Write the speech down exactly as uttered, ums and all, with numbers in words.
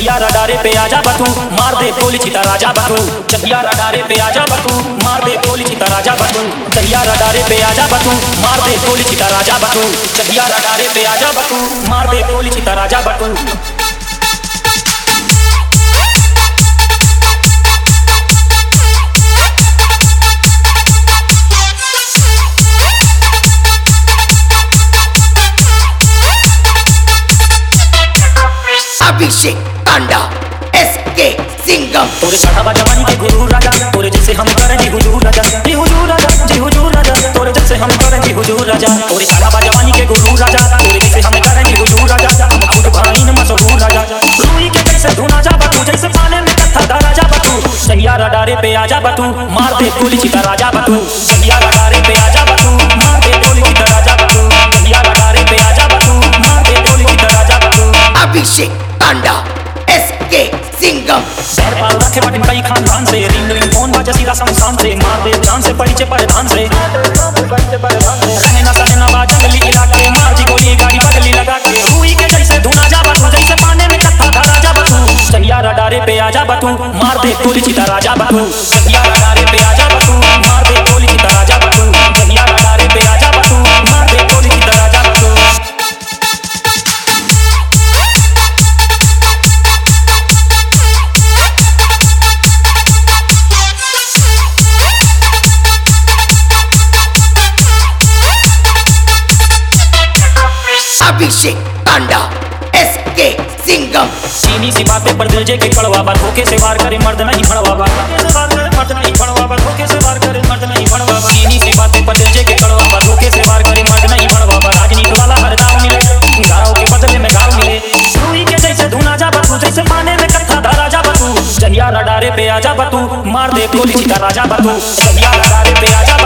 चकिया रडारे पे आजा बतू मार दे गोली चिता राजा बतू चकिया रडारे पे आजा बतू मार दे गोली चिता राजा बतू चकिया रडारे पे आजा बतू मार दे गोली चिता राजा बतू चकिया रडारे पे आजा बतू मार दे गोली चिता राजा बतू अभिषेक तांडा एस के सिंघम तोरे चढ़ावा जवानी के गुरु राजा तोरे जैसे हम करें जी हुजूर राजा जी हुजूर राजा जी हुजूर राजा तोरे जैसे हम करें जी हुजूर राजा तोरे चढ़ावा जवानी के गुरु राजा तोरे जैसे हम करें जी हुजूर राजा हम खुद भाई न मशहूर राजा रूई के जैसे धुना जा बतू जैसे पाले में कथा दा राजा बतू चकिया रडारे पे आजा बतू मार दे गोली चिता राजा बतू चकिया रडारे पे आजा बतू मार दे गोली चिता राजा बतू चकिया रडारे पे आजा बतू मार दे गोली चिता राजा बतू अभिषेक तांडा एस के सिंघम सर पाल रखे बटन कई खानदान से रिंग रिंग फोन बाजा सीधा शमशान से मार दे जान से परिचय परिधान से रहने ना सने ना बाजा गली इलाके मार दी गोली गाड़ी बदली लगा के रूई के जैसे धुना जा बतू जैसे पाने में कथा धा राजा बतू चकिया रडारे पे आजा बतू मार दे गोली चिता राजा बतू चकिया रडारे पे आजा बतू मार दे गोली चिता राजा बतू चकिया रडारे पे आजा बतू मार दे गोली चिता राजा बतू अभिषेक तांडा एस के सिंघम चीनी सी बातें पर दिल जे के कड़वा बात धोखे से वार करे मर्द नहीं भड़वा बात मर्द नहीं भड़वा बात धोखे से वार करे मर्द नहीं भड़वा बात चीनी सी बातें पर दिल जे के कड़वा बात धोखे से वार करे मर्द नहीं भड़वा बात राजनीति वाला हर दाव मिले गाँव के बदले में गाँव मिले रूई के जैसे धुना जा बतू जैसे पाने में कथा धा राजा बतू चकिया रडारे पे आजा बतू मार दे गोली चिता राजा बतू चकिया रडारे पे आजा